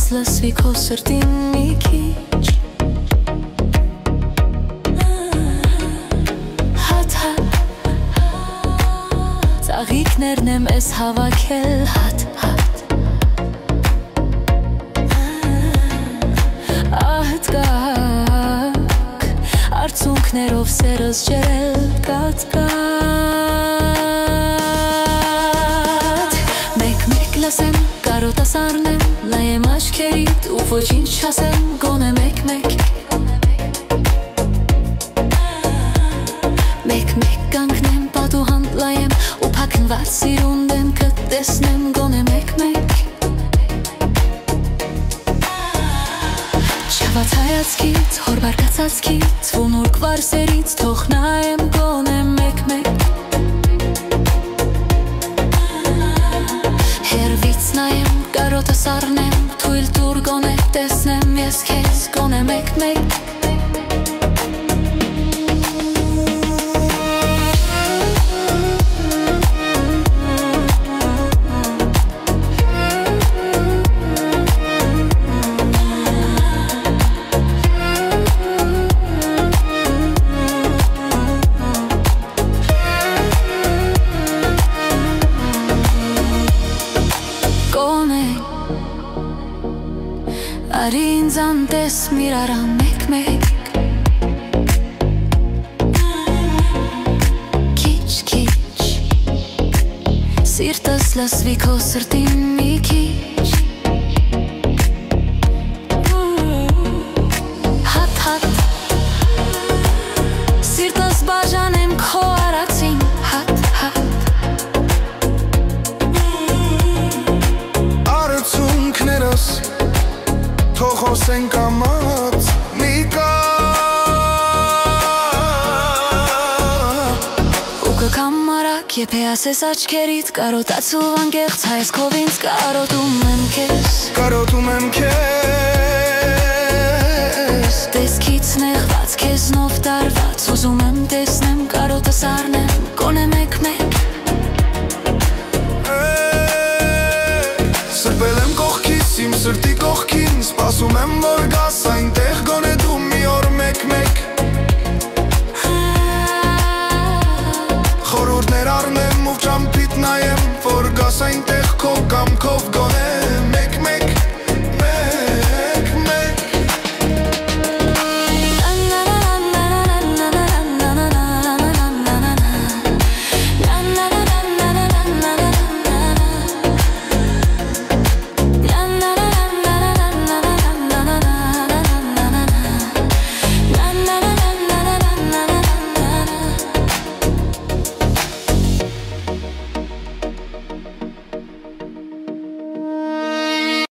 լսվի քո սրտին մի քիչ Հատ-հատ Ծաղիկներն եմ ես հավաքել Հատ-հատ Ահտկակ Արցունքներով սերս ջերել կատկատ Մեկ-մեկ լասեմ կարոտաս արնեմ Լայեմ աչքերիդ ու ոչինչ չասեմ Գոնե մեկ-մեկ Մեկ-մեկ կանգնեմ պատուհան լայեմ Ու փակնված սիրուն դեմքդ տեսնեմ Գոնե մեկ-մեկ Չաված հայացքից, հոր բարկացածքից Ու նուրկ վարսերից թող նայեմ գոնե մեկ-մեկ Հերվից նայեմ, կարոտս արնեմ Թույլ տուր գոնե տեսնեմ ես քեզ գոնե մեկ-մեկ Արի ինձ անտես միրարա մեկ-մեկ Քիչ-քիչ Սիրտս լսվի քո սրտին մի քիչ Հատ-հատ Սիրտս բաժանեմ քո արածին Հատ-հատ Արցունքներս Թող հոսենք ամաց մի կապ Ու կգամ արագ եփե ասես աչքերիդ Կարոտացու անկեղծ հայացքով ինձ կարոտում եմ քեզ Կարոտում եմ քեզ Տեսքից նեղված քեզնով տարված Ուզում եմ տեսնեմ կարոտս արնեմ Գոնե մեկ-մեկ Սրբել եմ կողքիս իմ սրտի կողքին Սպասում եմ որ գաս այնտեղ գոնե դու մի օր մեկ-մեկ Խորհուրդներ առնեմ ու ճամփիդ նայեմ Որ գաս այնտեղ քո կամքով